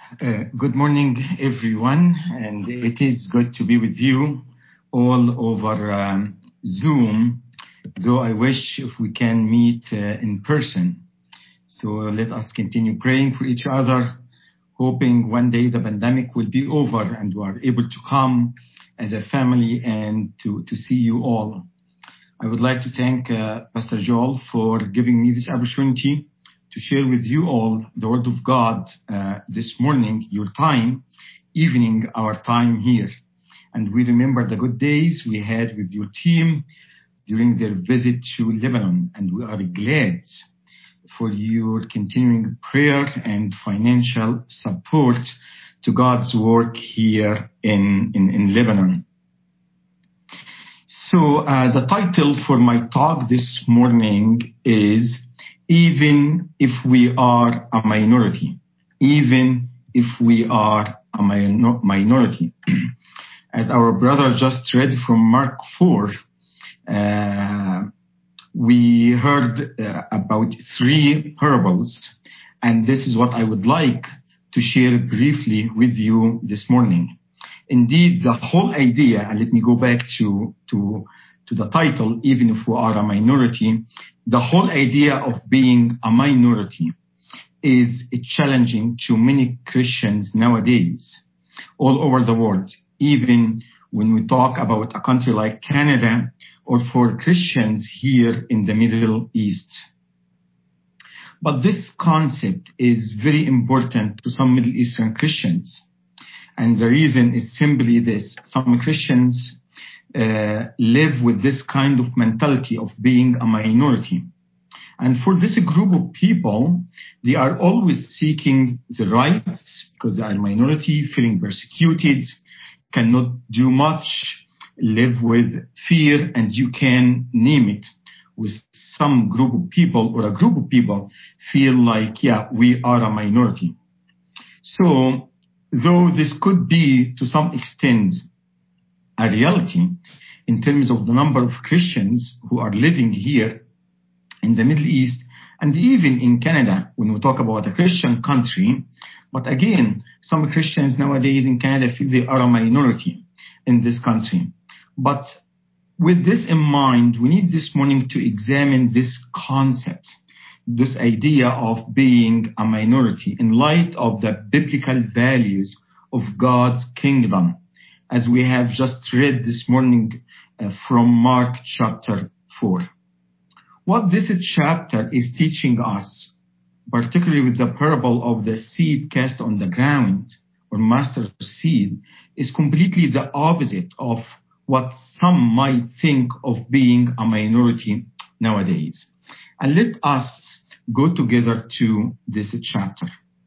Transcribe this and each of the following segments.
Good morning, everyone, and it is good to be with you all over Zoom, though I wish if we can meet in person. So let us continue praying for each other, hoping one day the pandemic will be over and we are able to come as a family and to see you all. I would like to thank Pastor Joel for giving me this opportunity to share with you all the Word of God this morning, your time, evening, our time here. And we remember the good days we had with your team during their visit to Lebanon. And we are glad for your continuing prayer and financial support to God's work here in Lebanon. So the title for my talk this morning is Even if we are a minority, even if we are a minority. As our brother just read from Mark 4, we heard about 3 parables, and this is what I would like to share briefly with you this morning. Indeed, the whole idea, and let me go back to the title, even if we are a minority, the whole idea of being a minority is challenging to many Christians nowadays, all over the world, even when we talk about a country like Canada or for Christians here in the Middle East. But this concept is very important to some Middle Eastern Christians. And the reason is simply this. Some Christians live with this kind of mentality of being a minority. And for this group of people, they are always seeking the rights because they are a minority, feeling persecuted, cannot do much, live with fear, and you can name it. With some group of people or a group of people feel like, we are a minority. So, though this could be to some extent a reality in terms of the number of Christians who are living here in the Middle East and even in Canada when we talk about a Christian country. But again, some Christians nowadays in Canada feel they are a minority in this country. But with this in mind, we need this morning to examine this concept, this idea of being a minority in light of the biblical values of God's kingdom, as we have just read this morning from Mark chapter 4. What this chapter is teaching us, particularly with the parable of the seed cast on the ground or mustard seed, is completely the opposite of what some might think of being a minority nowadays. And let us go together to this chapter.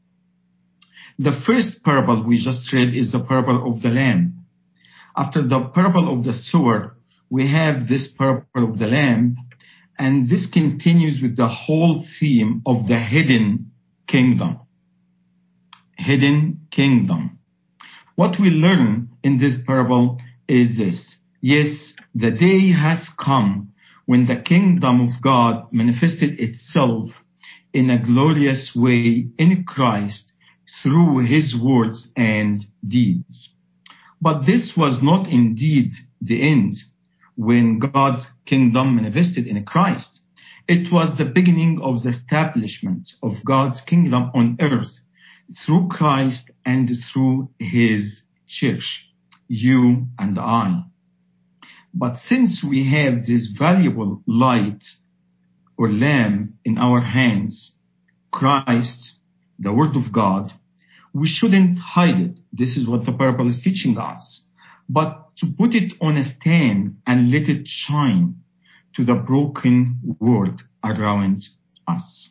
The first parable we just read is the parable of the lamb. After the parable of the sower, we have this parable of the lamb, and this continues with the whole theme of the hidden kingdom. Hidden kingdom. What we learn in this parable is this. Yes, the day has come when the kingdom of God manifested itself in a glorious way in Christ through his words and deeds. But this was not indeed the end when God's kingdom manifested in Christ. It was the beginning of the establishment of God's kingdom on earth through Christ and through his church, you and I. But since we have this valuable light or lamb in our hands, Christ, the Word of God, we shouldn't hide it. This is what the parable is teaching us. But to put it on a stand and let it shine to the broken world around us.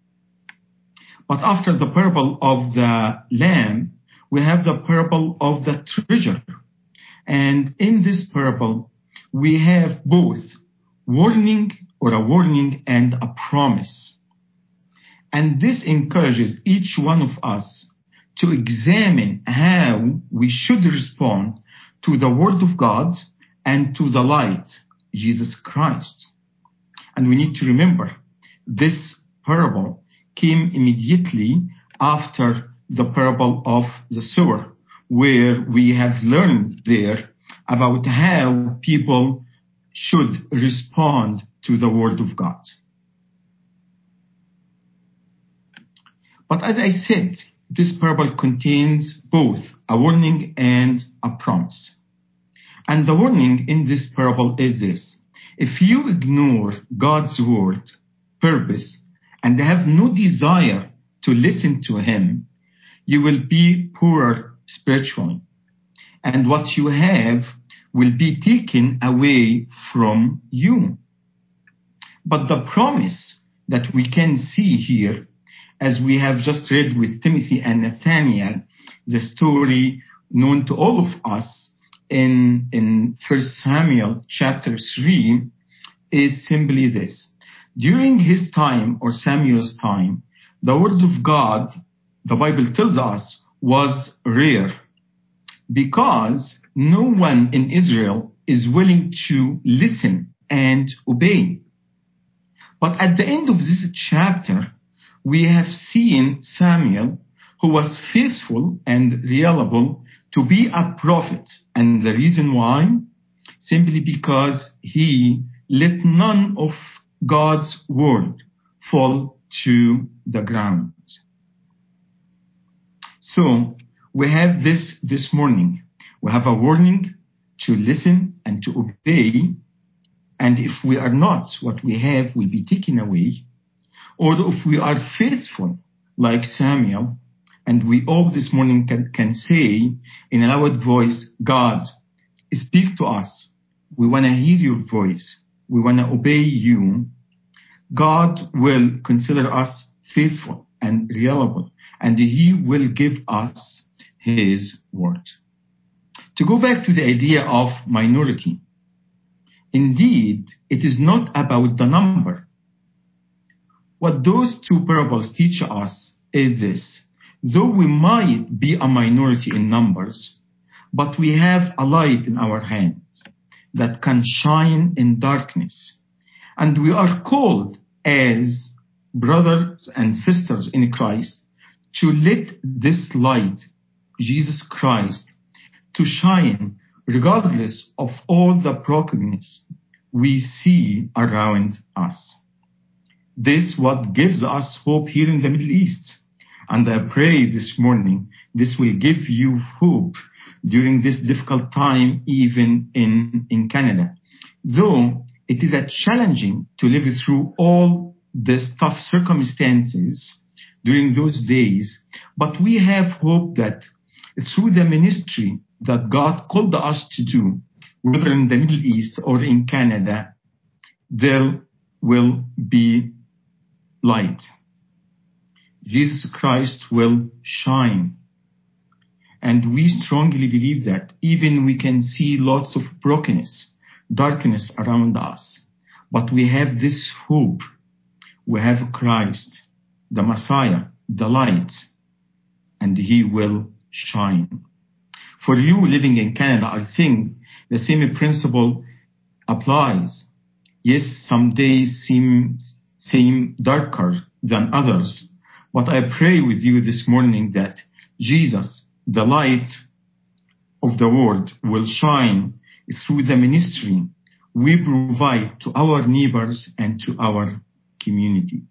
But after the parable of the lamb, we have the parable of the treasure. And in this parable, we have both warning and a promise. And this encourages each one of us to examine how we should respond to the Word of God and to the light, Jesus Christ. And we need to remember, this parable came immediately after the parable of the sower, where we have learned there about how people should respond to the word of God. But as I said, this parable contains both a warning and a promise. And the warning in this parable is this: if you ignore God's word, purpose, and have no desire to listen to Him, you will be poorer spiritually. And what you have will be taken away from you. But the promise that we can see here, as we have just read with Timothy and Nathaniel, the story known to all of us in 1 Samuel chapter 3, is simply this. During his time, or Samuel's time, the word of God, the Bible tells us, was rare, because no one in Israel is willing to listen and obey. But at the end of this chapter, we have seen Samuel, who was faithful and reliable to be a prophet. And the reason why? Simply because he let none of God's word fall to the ground. So we have this morning. We have a warning to listen and to obey. And if we are not, what we have will be taken away. Or if we are faithful, like Samuel, and we all this morning can say in a loud voice, God, speak to us. We want to hear your voice. We want to obey you. God will consider us faithful and reliable, and He will give us His word. To go back to the idea of minority, indeed, it is not about the number. What those two parables teach us is this: though we might be a minority in numbers, but we have a light in our hands that can shine in darkness. And we are called as brothers and sisters in Christ to let this light, Jesus Christ, to shine regardless of all the brokenness we see around us. This what gives us hope here in the Middle East. And I pray this morning, this will give you hope during this difficult time, even in Canada. Though it is challenging to live through all these tough circumstances during those days, but we have hope that through the ministry that God called us to do, whether in the Middle East or in Canada, there will be light. Jesus Christ will shine. And we strongly believe that even we can see lots of brokenness, darkness around us, but we have this hope. We have Christ, the Messiah, the light, and He will shine. For you living in Canada, I think the same principle applies. Yes, some days seem darker than others, but I pray with you this morning that Jesus, the light of the world, will shine through the ministry we provide to our neighbors and to our community.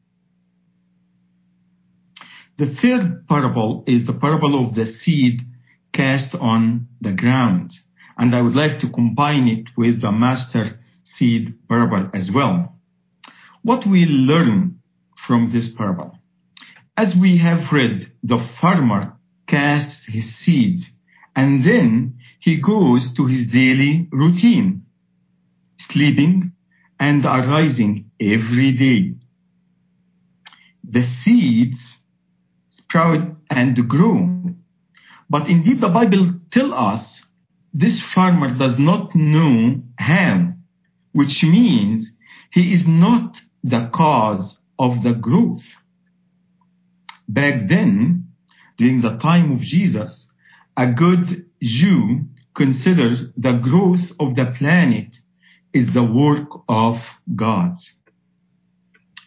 The third parable is the parable of the seed cast on the ground. And I would like to combine it with the master seed parable as well. What we learn from this parable? As we have read, the farmer casts his seeds and then he goes to his daily routine, sleeping and arising every day. The seeds sprout and grow. But indeed, the Bible tells us this farmer does not know how, which means he is not the cause of the growth. Back then, during the time of Jesus, a good Jew considered the growth of the planet is the work of God.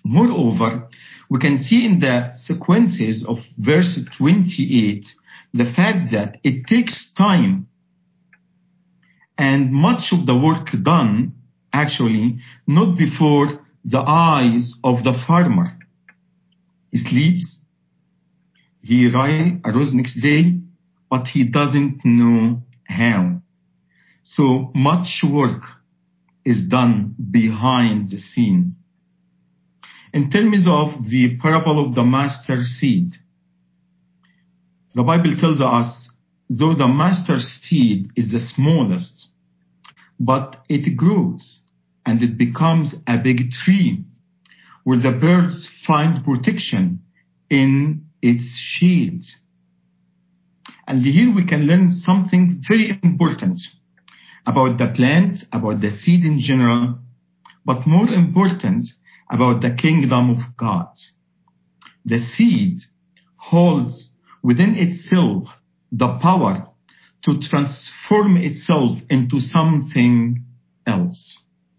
Moreover, we can see in the sequences of verse 28 the fact that it takes time and much of the work done actually not before the eyes of the farmer. He sleeps, he arose next day, but he doesn't know how. So much work is done behind the scene. In terms of the parable of the master seed, the Bible tells us, though the master seed is the smallest, but it grows and it becomes a big tree where the birds find protection in its shade. And here we can learn something very important about the plant, about the seed in general, but more important about the kingdom of God. The seed holds within itself the power to transform itself into something else.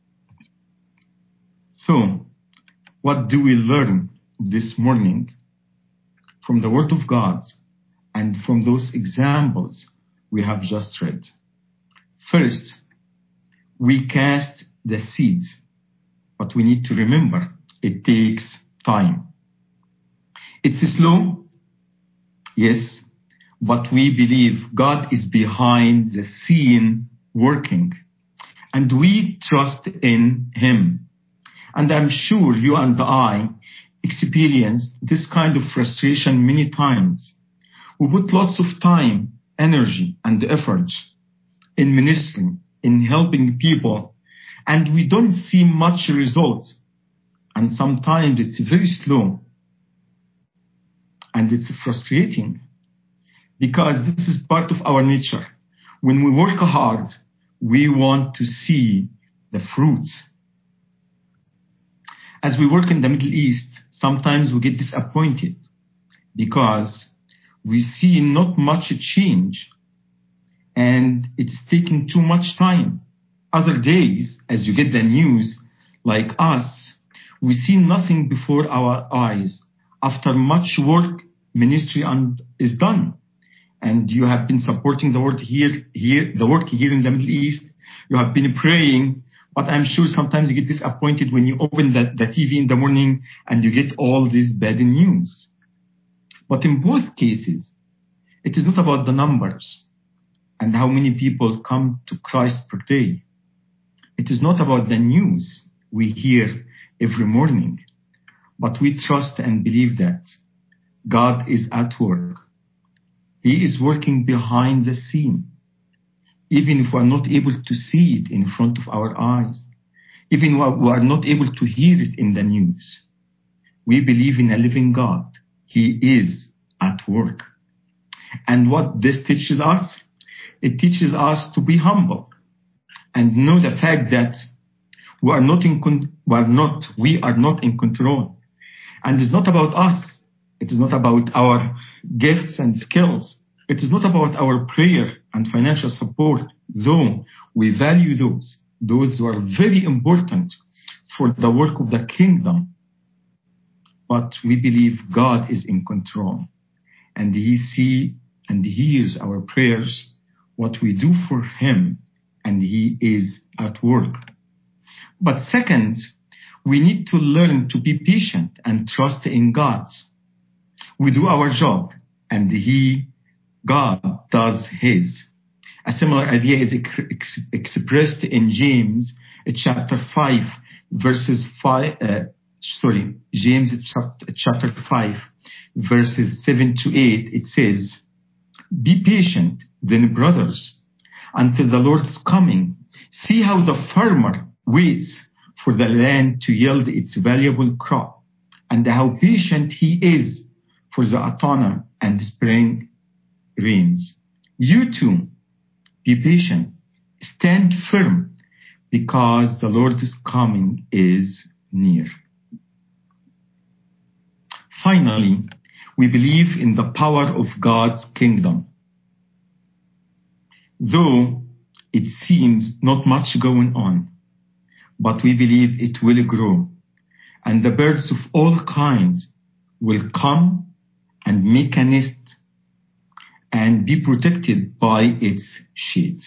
So, what do we learn this morning from the Word of God and from those examples we have just read? First, we cast the seeds, but we need to remember it takes time. It's slow, yes, but we believe God is behind the scene working, and we trust in Him. And I'm sure you and I experienced this kind of frustration many times. We put lots of time, energy, and effort in ministry, in helping people, and we don't see much results. And sometimes it's very slow. And it's frustrating because this is part of our nature. When we work hard, we want to see the fruits. As we work in the Middle East, sometimes we get disappointed because we see not much change and it's taking too much time. Other days, as you get the news, like us, we see nothing before our eyes. After much work, ministry is done. And you have been supporting the work here in the Middle East. You have been praying, but I'm sure sometimes you get disappointed when you open the TV in the morning and you get all this bad news. But in both cases, it is not about the numbers and how many people come to Christ per day. It is not about the news we hear every morning, but we trust and believe that God is at work. He is working behind the scene. Even if we are not able to see it in front of our eyes, even if we are not able to hear it in the news, we believe in a living God. He is at work. And what this teaches us, it teaches us to be humble and know the fact that we are not in control. And it's not about us. It is not about our gifts and skills. It is not about our prayer and financial support, though we value those. Those are very important for the work of the kingdom. But we believe God is in control. And He sees and hears our prayers, what we do for Him, and He is at work. But second, we need to learn to be patient and trust in God. We do our job, and God does His. A similar idea is expressed in James chapter 5, verses 5. James chapter 5, verses 7 to 8. It says, "Be patient, then, brothers, until the Lord's coming. See how the farmer waits for the land to yield its valuable crop, and how patient he is for the autumn and spring rains. You too, be patient, stand firm, because the Lord's coming is near." Finally, we believe in the power of God's kingdom. Though it seems not much going on, but we believe it will grow. and the birds of all kinds will come and make a nest and be protected by its shade.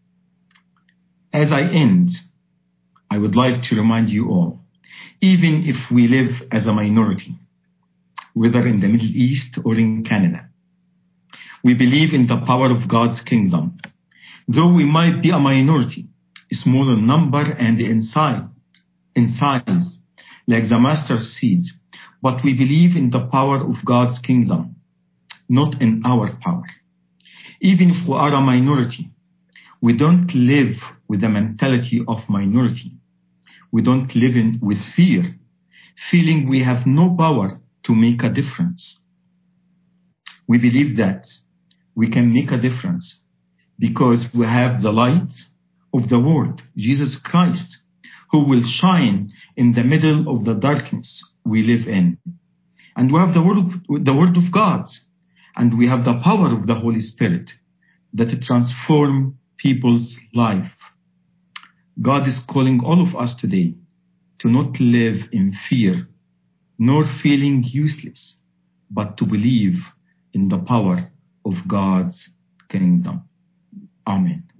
As I end, I would like to remind you all, even if we live as a minority, whether in the Middle East or in Canada, we believe in the power of God's kingdom. Though we might be a minority, small in number and in size, like the mustard seed, but we believe in the power of God's kingdom, not in our power. Even if we are a minority, we don't live with the mentality of minority. We don't live with fear, feeling we have no power to make a difference. We believe that we can make a difference because we have the light of the world, Jesus Christ, who will shine in the middle of the darkness we live in. And we have the word of God, and we have the power of the Holy Spirit that transform people's life. God is calling all of us today to not live in fear, nor feeling useless, but to believe in the power of God's kingdom. Amen.